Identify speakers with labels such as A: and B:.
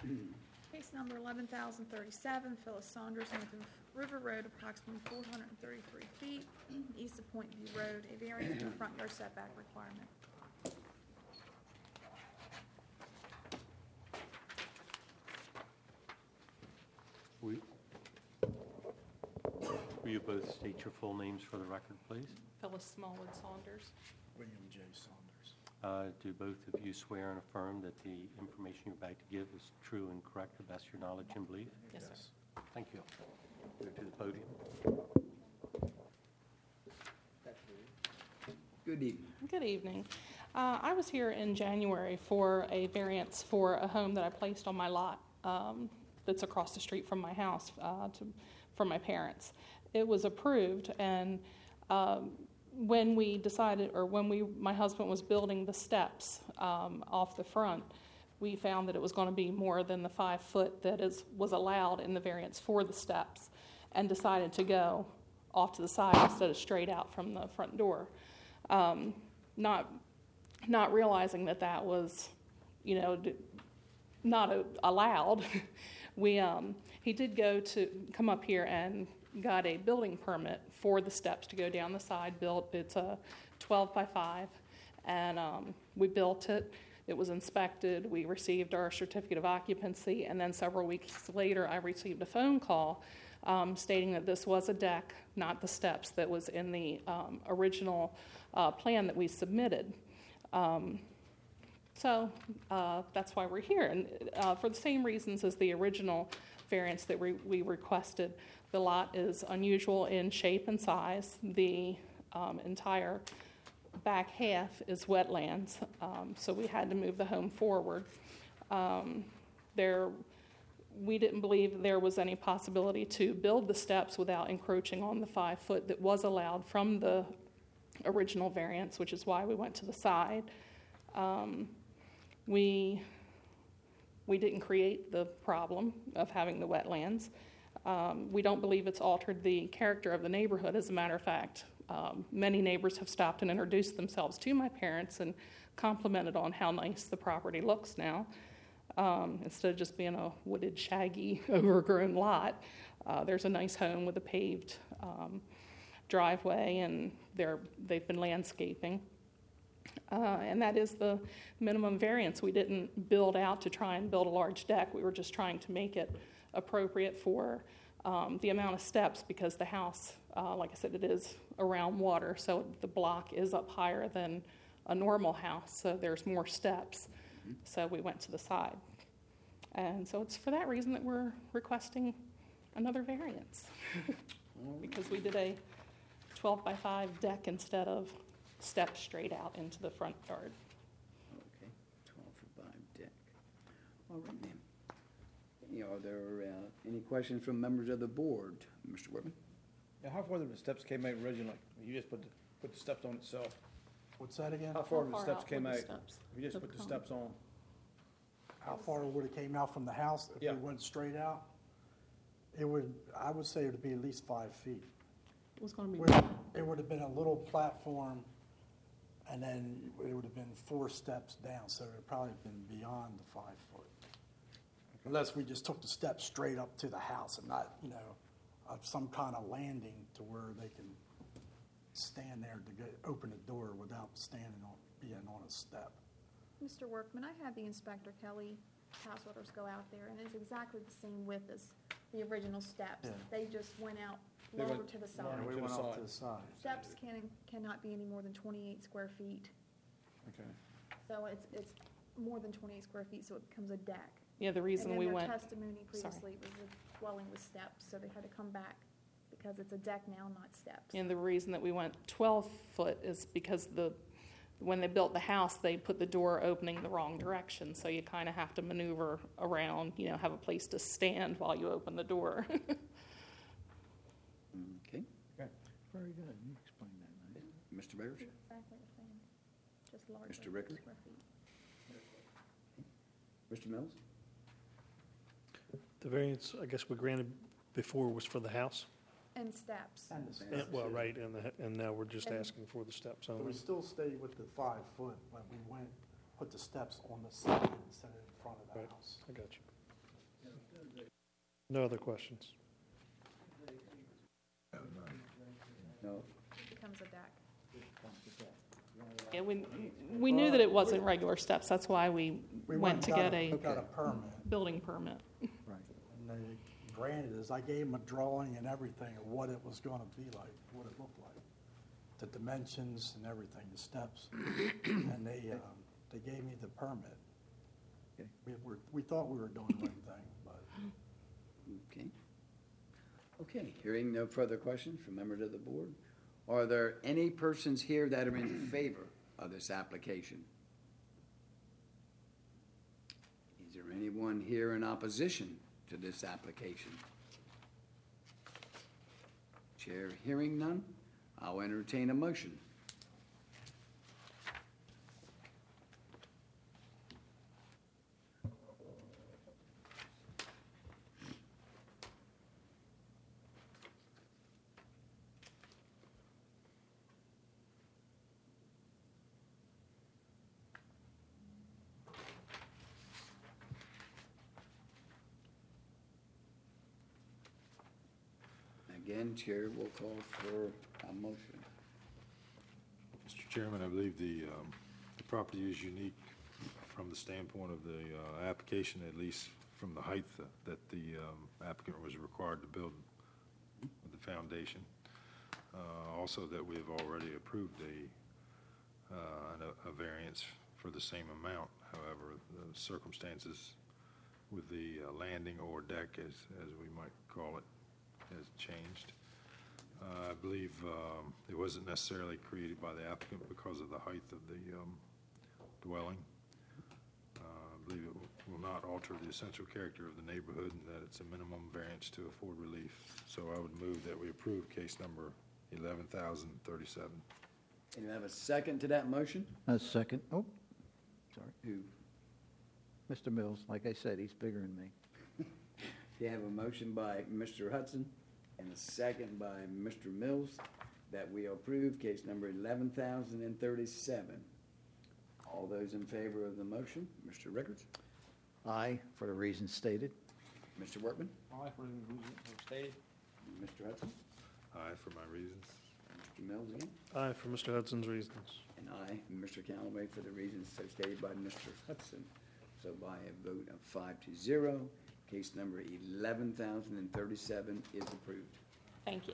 A: Case number 11,037, Phyllis Saunders, north of River Road, approximately 433 feet, east of Point View Road, a variance for front yard setback requirement.
B: Will you both state your full names for the record, please?
C: Phyllis Smallwood Saunders.
D: William J. Saunders.
B: Do both of you swear and affirm that the information you're about to give is true and correct to the best of your knowledge and belief?
C: Yes, sir.
B: Thank you. Go to the podium.
D: Good evening.
C: Good evening. I was here in January for a variance for a home that I placed on my lot that's across the street from my house from my parents. It was approved, and when we decided, or when my husband was building the steps off the front, we found that it was going to be more than the 5 foot that was allowed in the variance for the steps, and decided to go off to the side instead of straight out from the front door. Not realizing that was, not allowed. He did come up here and got a building permit for the steps to go down the side. It's a 12 by 5, and we built it. It was inspected. We received our certificate of occupancy, and then several weeks later, I received a phone call stating that this was a deck, not the steps that was in the original plan that we submitted. So that's why we're here, and for the same reasons as the original variance that we requested. The lot is unusual in shape and size. The entire back half is wetlands, so we had to move the home forward. We didn't believe there was any possibility to build the steps without encroaching on the 5 foot that was allowed from the original variance, which is why we went to the side. We didn't create the problem of having the wetlands. We don't believe it's altered the character of the neighborhood. As a matter of fact, many neighbors have stopped and introduced themselves to my parents and complimented on how nice the property looks now. Instead of just being a wooded, shaggy, overgrown lot, there's a nice home with a paved driveway, and they've been landscaping. And that is the minimum variance. We didn't build out to try and build a large deck. We were just trying to make it appropriate for the amount of steps, because the house, like I said, it is around water, so the block is up higher than a normal house, so there's more steps. So we went to the side. And so it's for that reason that we're requesting another variance, because we did a 12 by 5 deck instead of steps straight out into the front yard.
D: Okay, 12 by 5 deck. All right, ma'am. Are there any questions from members of the board? Mr. Whitman?
E: Yeah, how far the steps came out originally? You just put the steps on itself.
F: What's that again?
E: How far the
C: far
E: steps
C: out
E: came
C: would
E: out?
C: the steps
E: If you just
C: have
E: put the
C: come?
E: steps on.
F: How far would it came out from the house if
E: Yeah.
F: we went straight out? I would say it would be at least 5 feet.
C: It was going to be
F: It would have been a little platform, and then it would have been 4 steps down, so it would probably have been beyond the 5 foot. Unless we just took the steps straight up to the house and not, some kind of landing to where they can stand there to open the door without being on a step.
A: Mr. Workman, I had the inspector, Kelly Householders, go out there, and it's exactly the same width as the original steps.
F: Yeah.
A: They just went out
E: They
A: lower
E: went
A: to the
E: lower.
A: side.
F: And we
E: To the
F: went off
E: side.
F: to the side.
A: Steps cannot be any more than 28 square feet.
E: Okay.
A: So it's more than 28 square feet, so it becomes a deck.
C: Yeah, the reason we
A: And
C: went.
A: then their testimony previously was a dwelling with steps, so they had to come back because it's a deck now, not steps.
C: And the reason that we went 12 foot is because when they built the house, they put the door opening the wrong direction. So you kind of have to maneuver around, have a place to stand while you open the door.
D: Okay.
F: Very good. You explained that nice.
D: Mr. Bears?
A: Exactly the same, just larger
D: Mr. Ricker?
A: square feet.
D: Mr. Mills?
G: The variance, I guess, we granted before was for the house.
A: And steps.
F: And the
D: Yeah.
F: steps.
G: Well, right, and now we're just
A: And-
G: asking for the steps
F: But we
G: only.
F: still stayed with the 5 foot, but we put the steps on the side instead of in front of the
G: Right.
F: house.
G: I got you. No other questions?
D: No?
A: It becomes a deck.
C: Yeah, we knew that it wasn't regular steps, that's why we went to get a
F: Got a permit.
C: building permit.
D: Right.
F: And they granted us, I gave them a drawing and everything of what it was gonna be like, what it looked like. The dimensions and everything, the steps. And they gave me the permit.
D: Okay.
F: We thought we were doing the right thing, but
D: Okay. Okay, hearing no further questions from members of the board, are there any persons here that are in favor of this application? Is there anyone here in opposition to this application? Chair hearing none, I'll entertain a motion. Again, Chair will call for a motion.
H: Mr. Chairman, I believe the property is unique from the standpoint of the application, at least from the height that the applicant was required to build with the foundation. Also, that we have already approved a variance for the same amount. However, the circumstances with the landing or deck, as we might call it, has changed. I believe it wasn't necessarily created by the applicant because of the height of the dwelling. I believe it will not alter the essential character of the neighborhood and that it's a minimum variance to afford relief. So I would move that we approve case number 11,037.
D: And you have a second to that motion?
I: A second. Oh, sorry.
D: Who?
I: Mr. Mills, like I said, he's bigger than me.
D: You have a motion by Mr. Hudson and a second by Mr. Mills that we approve case number 11,037. All those in favor of the motion, Mr. Rickards,
I: Aye, for the reasons stated.
D: Mr. Workman,
E: Aye, for the reasons stated.
D: Mr. Hudson,
H: Aye, for my reasons.
D: Mr. Mills again,
G: Aye, for Mr. Hudson's reasons.
D: and I, Mr. Callaway, for the reasons so stated by Mr. Hudson. So by a vote of 5-0, case number 11,037 is approved.
C: Thank you.